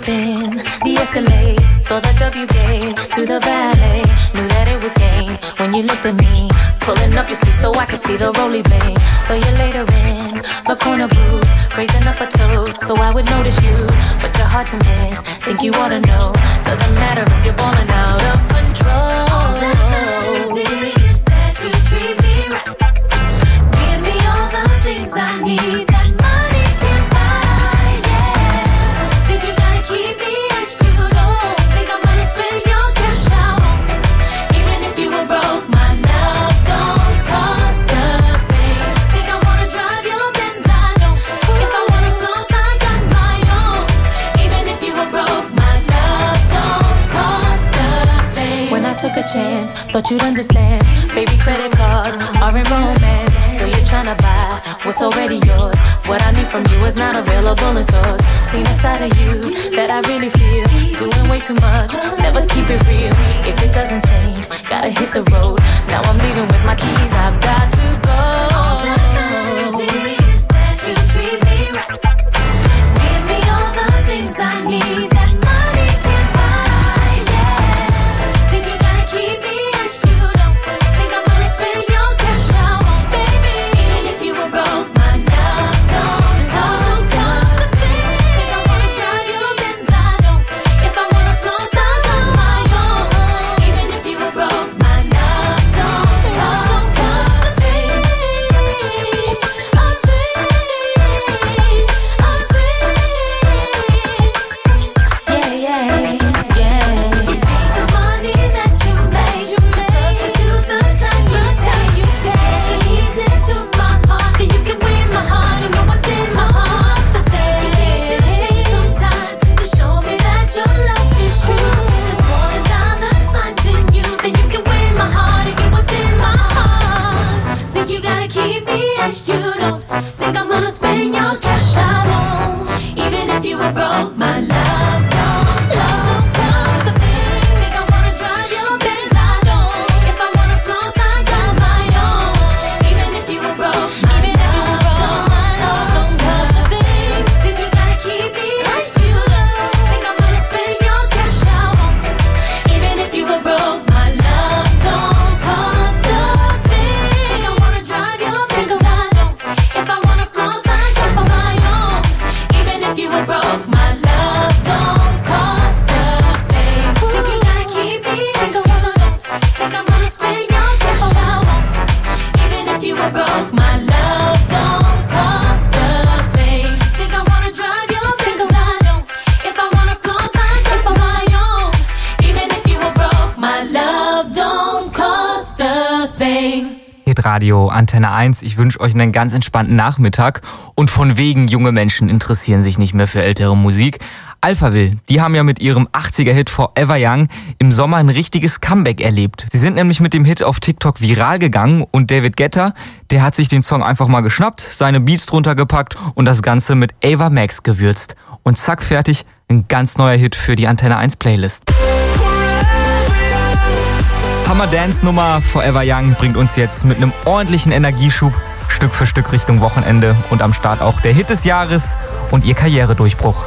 then de-escalate. Saw the W game to the ballet. Knew that it was game when you looked at me. Pulling up your sleeve so I could see the roly blade. So you later in the corner booth, raising up a toast so I would notice you. But you're hard to miss, think you ought to know. Doesn't matter if you're balling out of control. All that matters is that you treat me right. Give me all the things I need that money can't buy, yeah. Think you gotta keep me as you don't think I'm gonna spend your cash out. Even if you were broke, my love don't cost a thing. Think I wanna drive your Benz, I don't. If I wanna floss, I got my own. Even if you were broke, my love don't cost a thing. When I took a chance, thought you'd understand. Baby, credit cards are in romance. So you're tryna buy what's already yours. What I need from you is not available in stores. Seen a side of you that I really feel. Doing way too much, never keep it real. If it doesn't change, gotta hit the road. Now I'm leaving with my keys, I've got to go. All that matters is that you treat me right. Give me all the things I need that money can't buy, yeah. Think you gotta keep me as you don't. Think I'm gonna spend your cash out, baby. Even if you were broke, my love don't cost a thing. Think I wanna drive your Benz, I don't. If I wanna floss, I got my own. Even if you were broke, my love don't cost a thing. Yeah, yeah, yeah. You take the money that you make, substitute the time you take. And ease into my heart, then you can win my heart. You know what's in my heart to say. You need to take some time to show me that your love is true. There's more than dollar signs in you, then you can win my heart and get what's in my heart. Think you gotta keep me as you don't. Think I'm gonna spend your cash I won't. Even if you were broke, my love don't cost a thing. Think I wanna drive your Benz, I don't. If I wanna floss, I got my own. Even if you were broke, my love don't cost a thing. Think you gotta keep me as you don't. Think I'm gonna spend your cash I won't. Even if you were broke, my love don't cost a thing. Think I wanna drive your Benz, I don't. If I wanna floss, I got my own. Even if you were broke, my love don't cost a thing. Think you gotta keep me as you don't. Think I'm gonna spend your cash I won't. Even if you were broke, my love don't cost a thing. Think I wanna drive your Benz, I don't. If I wanna floss, I got my own. Even if you were broke, my love don't cost a thing. Hitradio Antenne 1, ich wünsche euch einen ganz entspannten Nachmittag und von wegen junge Menschen interessieren sich nicht mehr für ältere Musik. Alphaville, die haben ja mit ihrem 80er-Hit Forever Young im Sommer ein richtiges Comeback erlebt. Sie sind nämlich mit dem Hit auf TikTok viral gegangen und David Guetta, der hat sich den Song einfach mal geschnappt, seine Beats drunter gepackt und das Ganze mit Ava Max gewürzt. Und zack, fertig, ein ganz neuer Hit für die Antenne 1 Playlist. Hammer Dance Nummer Forever Young bringt uns jetzt mit einem ordentlichen Energieschub Stück für Stück Richtung Wochenende und am Start auch der Hit des Jahres und ihr Karrieredurchbruch.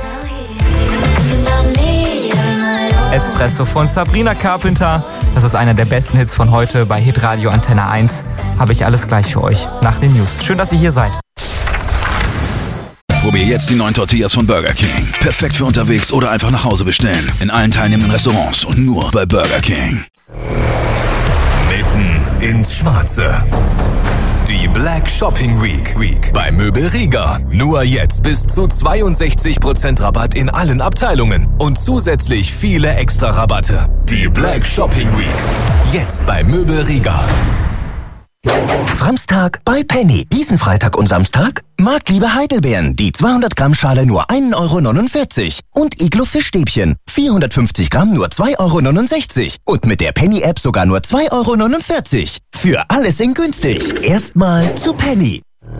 Espresso von Sabrina Carpenter, das ist einer der besten Hits von heute bei Hitradio Antenne 1. Habe ich alles gleich für euch nach den News. Schön, dass ihr hier seid. Probier jetzt die neuen Tortillas von Burger King. Perfekt für unterwegs oder einfach nach Hause bestellen. In allen teilnehmenden Restaurants und nur bei Burger King. Mitten ins Schwarze. Die Black Shopping Week bei Möbel Riga. Nur jetzt bis zu 62% Rabatt in allen Abteilungen und zusätzlich viele extra Rabatte. Die Black Shopping Week. Jetzt bei Möbel Riga. Framstag bei Penny. Diesen Freitag und Samstag Marktliebe Heidelbeeren. Die 200 Gramm Schale nur 1,49 €. Und Iglo Fischstäbchen. 450 Gramm nur 2,69 €. Und mit der Penny-App sogar nur 2,49 €. Für alles in günstig. Erstmal zu Penny.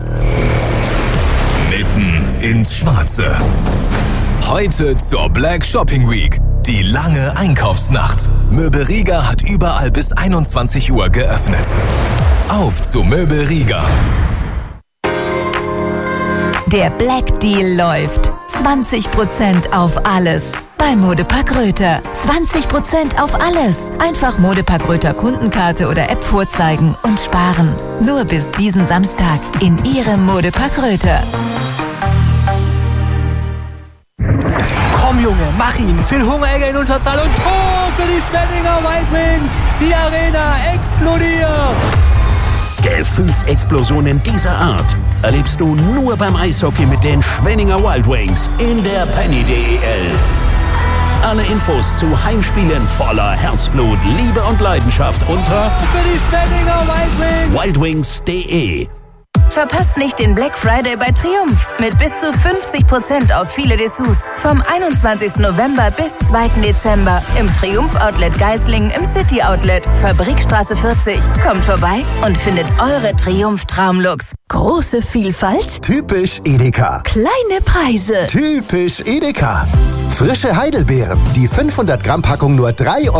Mitten ins Schwarze. Heute zur Black Shopping Week. Die lange Einkaufsnacht. Möbel Riga hat überall bis 21 Uhr geöffnet. Auf zu Möbel Riga. Der Black Deal läuft. 20% auf alles. bei Modepark Röther. 20% auf alles. Einfach Modepark Röther Kundenkarte oder App vorzeigen und sparen. Nur bis diesen Samstag in Ihrem Modepark Röther. Komm Junge, mach ihn. Phil Hungeregger in Unterzahl und Tor für die Schwenninger Wild Wings. Die Arena explodiert. Gefühlsexplosionen dieser Art erlebst du nur beim Eishockey mit den Schwenninger Wild Wings in der Penny DEL. Alle Infos zu Heimspielen voller Herzblut, Liebe und Leidenschaft unter für die Schwenninger Wild Wings. wildwings.de. Verpasst nicht den Black Friday bei Triumph mit bis zu 50% auf viele Dessous. Vom 21. November bis 2. Dezember im Triumph Outlet Geislingen im City Outlet, Fabrikstraße 40. Kommt vorbei und findet eure Triumph Traumlooks. Große Vielfalt, Typisch Edeka. kleine Preise. Typisch Edeka. Frische Heidelbeeren, die 500 Gramm Packung nur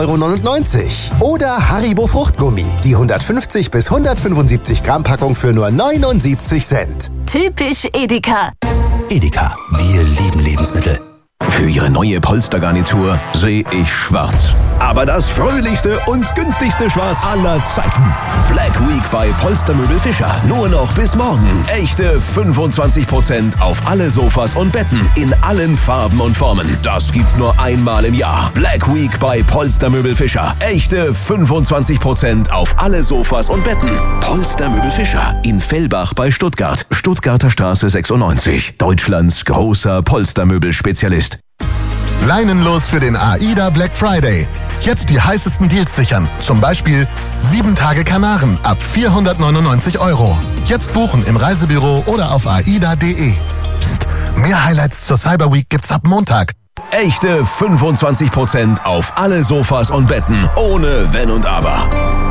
3,99 €. Oder Haribo Fruchtgummi, die 150 bis 175 Gramm Packung für nur 79 Cent. Typisch Edeka. Edeka, wir lieben Lebensmittel. Für Ihre neue Polstergarnitur sehe ich schwarz. Aber das fröhlichste und günstigste Schwarz aller Zeiten. Black Week bei Polstermöbel Fischer. Nur noch bis morgen. Echte 25% auf alle Sofas und Betten in allen Farben und Formen. Das gibt's nur einmal im Jahr. Black Week bei Polstermöbel Fischer. Echte 25% auf alle Sofas und Betten. Polstermöbel Fischer in Fellbach bei Stuttgart. Stuttgarter Straße 96. Deutschlands großer Polstermöbel-Spezialist. Leinenlos für den AIDA Black Friday. Jetzt die heißesten Deals sichern. Zum Beispiel 7 Tage Kanaren ab 499 €. Jetzt buchen im Reisebüro oder auf aida.de. Psst, mehr Highlights zur Cyber Week gibt's ab Montag. Echte 25% auf alle Sofas und Betten. Ohne Wenn und Aber.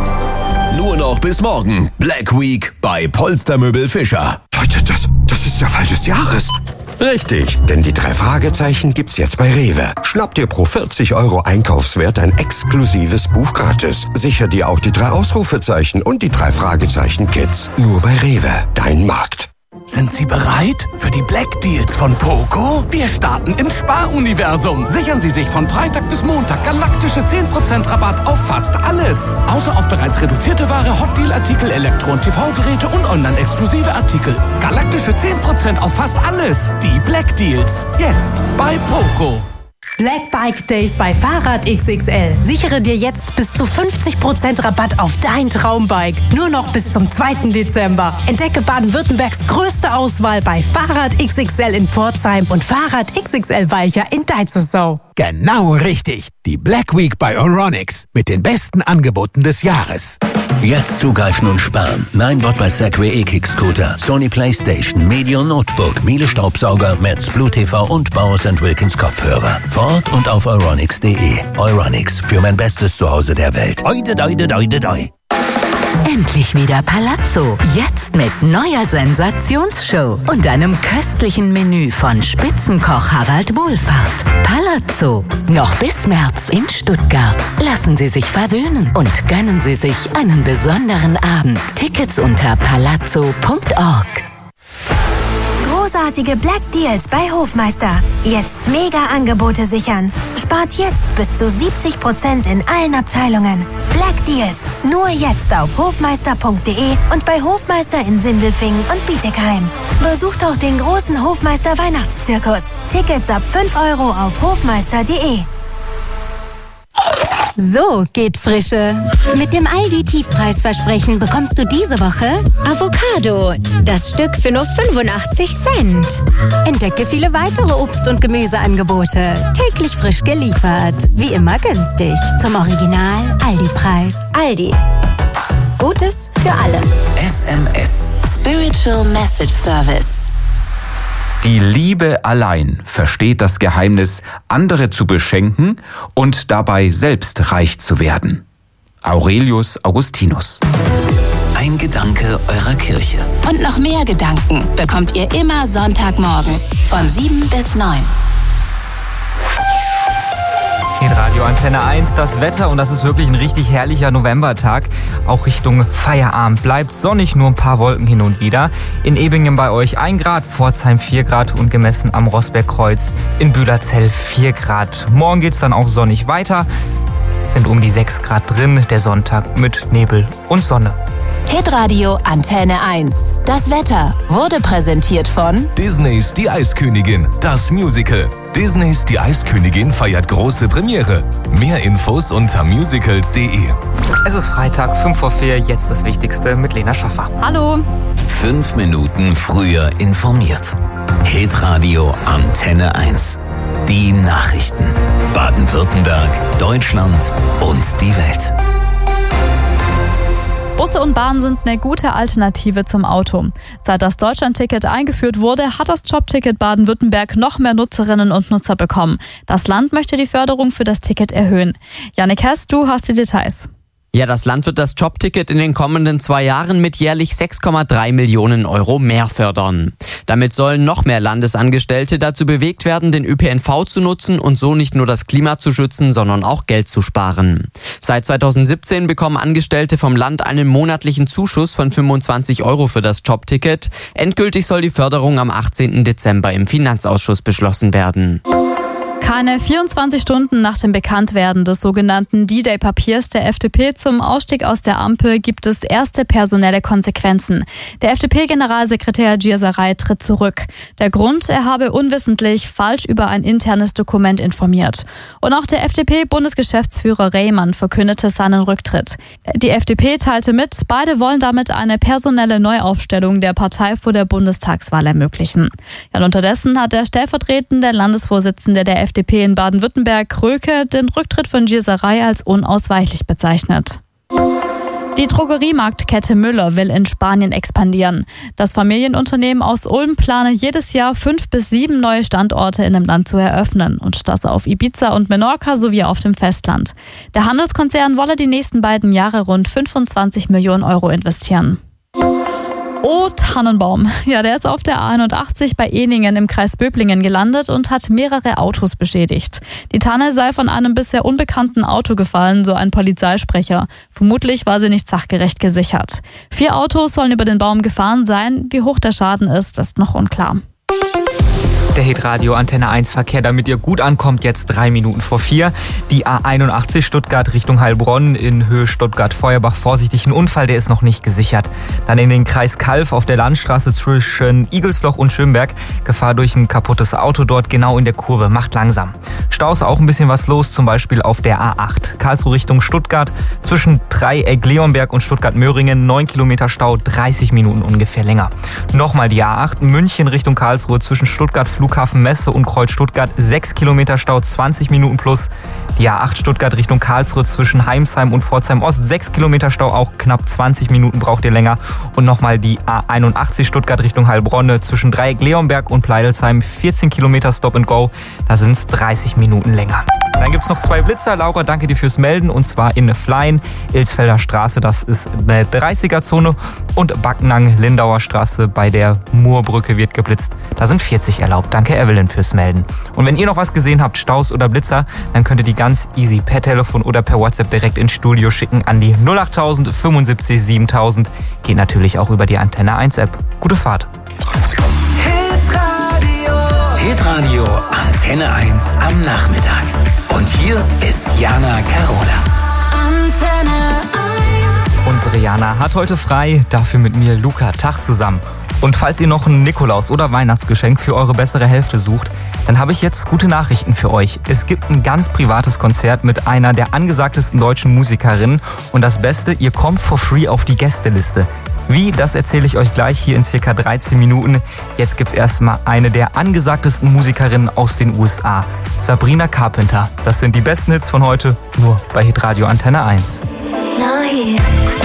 Nur noch bis morgen. Black Week bei Polstermöbel Fischer. Leute, das ist der Fall des Jahres. Richtig, denn die 3 Fragezeichen gibt's jetzt bei Rewe. Schnapp dir pro 40 € Einkaufswert ein exklusives Buch gratis. Sicher dir auch die 3 Ausrufezeichen und die 3 Fragezeichen-Kits. Nur bei Rewe, dein Markt. Sind Sie bereit für die Black Deals von Poco? Wir starten im Sparuniversum. Sichern Sie sich von Freitag bis Montag galaktische 10% Rabatt auf fast alles. Außer auf bereits reduzierte Ware, Hot-Deal-Artikel, Elektro- und TV-Geräte und online-exklusive Artikel. Galaktische 10% auf fast alles. Die Black Deals. Jetzt bei Poco. Black Bike Days bei Fahrrad XXL. Sichere dir jetzt bis zu 50% Rabatt auf dein Traumbike. Nur noch bis zum 2. Dezember. Entdecke Baden-Württembergs größte Auswahl bei Fahrrad XXL in Pforzheim und Fahrrad XXL Weicher in Deitzelsau. Genau richtig. Die Black Week bei Euronics mit den besten Angeboten des Jahres. Jetzt zugreifen und sparen. Ninebot bei Segway E-Kick Scooter, Sony Playstation, Medio Notebook, Miele Staubsauger, Metz Blue TV und Bowers & Wilkins Kopfhörer. Vor Ort und auf euronics.de. Euronics, für mein bestes Zuhause der Welt. Oide, doide, doide, doi. Endlich wieder Palazzo. Jetzt mit neuer Sensationsshow und einem köstlichen Menü von Spitzenkoch Harald Wohlfahrt. Palazzo. Noch bis März in Stuttgart. Lassen Sie sich verwöhnen und gönnen Sie sich einen besonderen Abend. Tickets unter palazzo.org. Großartige Black Deals bei Hofmeister. Jetzt Mega-Angebote sichern. Spart jetzt bis zu 70% in allen Abteilungen. Black Deals. Nur jetzt auf hofmeister.de und bei Hofmeister in Sindelfingen und Bietigheim. Besucht auch den großen Hofmeister Weihnachtszirkus. Tickets ab 5 € auf hofmeister.de. So geht Frische. Mit dem Aldi-Tiefpreisversprechen bekommst du diese Woche Avocado. Das Stück für nur 85 Cent. Entdecke viele weitere Obst- und Gemüseangebote. Täglich frisch geliefert. Wie immer günstig. Zum Original Aldi-Preis. Aldi. Gutes für alle. SMS. Spiritual Message Service. Die Liebe allein versteht das Geheimnis, andere zu beschenken und dabei selbst reich zu werden. Aurelius Augustinus. Ein Gedanke eurer Kirche. Und noch mehr Gedanken bekommt ihr immer Sonntagmorgens von 7 bis 9. Radio Antenne 1, das Wetter, und das ist wirklich ein richtig herrlicher Novembertag. Auch Richtung Feierabend bleibt sonnig, nur ein paar Wolken hin und wieder. In Ebingen bei euch 1 Grad, Pforzheim 4 Grad und gemessen am Roßbergkreuz in Bühlerzell 4 Grad. Morgen geht's dann auch sonnig weiter, sind um die 6 Grad drin, der Sonntag mit Nebel und Sonne. Hitradio Antenne 1. Das Wetter wurde präsentiert von Disneys Die Eiskönigin, das Musical. Disneys Die Eiskönigin feiert große Premiere. Mehr Infos unter musicals.de. Es ist Freitag, 5:04, jetzt das Wichtigste mit Lena Schaffer. Hallo. 5 Minuten früher informiert. Hitradio Antenne 1. Die Nachrichten. Baden-Württemberg, Deutschland und die Welt. Busse und Bahnen sind eine gute Alternative zum Auto. Seit das Deutschlandticket eingeführt wurde, hat das Jobticket Baden-Württemberg noch mehr Nutzerinnen und Nutzer bekommen. Das Land möchte die Förderung für das Ticket erhöhen. Jannik Hess, du hast die Details. Ja, das Land wird das Jobticket in den kommenden 2 Jahren mit jährlich 6,3 Millionen Euro mehr fördern. Damit sollen noch mehr Landesangestellte dazu bewegt werden, den ÖPNV zu nutzen und so nicht nur das Klima zu schützen, sondern auch Geld zu sparen. Seit 2017 bekommen Angestellte vom Land einen monatlichen Zuschuss von 25 Euro für das Jobticket. Endgültig soll die Förderung am 18. Dezember im Finanzausschuss beschlossen werden. Keine 24 Stunden nach dem Bekanntwerden des sogenannten D-Day-Papiers der FDP zum Ausstieg aus der Ampel gibt es erste personelle Konsequenzen. Der FDP-Generalsekretär Gierserei tritt zurück. Der Grund, er habe unwissentlich falsch über ein internes Dokument informiert. Und auch der FDP-Bundesgeschäftsführer Rehmann verkündete seinen Rücktritt. Die FDP teilte mit, beide wollen damit eine personelle Neuaufstellung der Partei vor der Bundestagswahl ermöglichen. Ja, und unterdessen hat der stellvertretende Landesvorsitzende der FDP in Baden-Württemberg, Röke, den Rücktritt von Gierserei als unausweichlich bezeichnet. Die Drogeriemarktkette Müller will in Spanien expandieren. Das Familienunternehmen aus Ulm plane jedes Jahr 5 bis 7 neue Standorte in dem Land zu eröffnen, und das auf Ibiza und Menorca sowie auf dem Festland. Der Handelskonzern wolle die nächsten beiden Jahre rund 25 Millionen Euro investieren. Oh, Tannenbaum. Ja, der ist auf der A81 bei Ehningen im Kreis Böblingen gelandet und hat mehrere Autos beschädigt. Die Tanne sei von einem bisher unbekannten Auto gefallen, so ein Polizeisprecher. Vermutlich war sie nicht sachgerecht gesichert. 4 Autos sollen über den Baum gefahren sein. Wie hoch der Schaden ist noch unklar. Der Hitradio Antenne 1 Verkehr, damit ihr gut ankommt, jetzt 3 Minuten vor 4. Die A81 Stuttgart Richtung Heilbronn in Höhe Stuttgart-Feuerbach. Vorsichtig, ein Unfall, der ist noch nicht gesichert. Dann in den Kreis Kalf auf der Landstraße zwischen Igelsloch und Schönberg. Gefahr durch ein kaputtes Auto dort genau in der Kurve. Macht langsam. Staus auch ein bisschen was los, zum Beispiel auf der A8. Karlsruhe Richtung Stuttgart zwischen Dreieck Leonberg und Stuttgart-Möhringen. 9 Kilometer Stau, 30 Minuten ungefähr länger. Nochmal die A8 München Richtung Karlsruhe zwischen Stuttgart Flughafen Messe und Kreuz Stuttgart, 6 Kilometer Stau, 20 Minuten plus. Die A8 Stuttgart Richtung Karlsruhe zwischen Heimsheim und Pforzheim Ost, 6 Kilometer Stau, auch knapp 20 Minuten braucht ihr länger. Und nochmal die A81 Stuttgart Richtung Heilbronn zwischen Dreieck Leonberg und Pleidelsheim, 14 Kilometer Stop and Go, da sind es 30 Minuten länger. Dann gibt's noch 2 Blitzer. Laura, danke dir fürs Melden. Und zwar in Flein, Ilsfelder Straße, das ist eine 30er-Zone. Und Backnang-Lindauer Straße bei der Moorbrücke wird geblitzt. Da sind 40 erlaubt. Danke, Evelyn, fürs Melden. Und wenn ihr noch was gesehen habt, Staus oder Blitzer, dann könnt ihr die ganz easy per Telefon oder per WhatsApp direkt ins Studio schicken an die 08000 75 7000. Geht natürlich auch über die Antenne 1 App. Gute Fahrt. Hitradio Antenne 1 am Nachmittag. Und hier ist Jana Carola. Antenne 1. Unsere Jana hat heute frei, dafür mit mir Luca. Tag zusammen. Und falls ihr noch ein Nikolaus- oder Weihnachtsgeschenk für eure bessere Hälfte sucht, dann habe ich jetzt gute Nachrichten für euch. Es gibt ein ganz privates Konzert mit einer der angesagtesten deutschen Musikerinnen. Und das Beste, ihr kommt for free auf die Gästeliste. Wie, das erzähle ich euch gleich hier in circa 13 Minuten. Jetzt gibt's erstmal eine der angesagtesten Musikerinnen aus den USA. Sabrina Carpenter. Das sind die besten Hits von heute, nur bei Hitradio Antenne 1. Now here.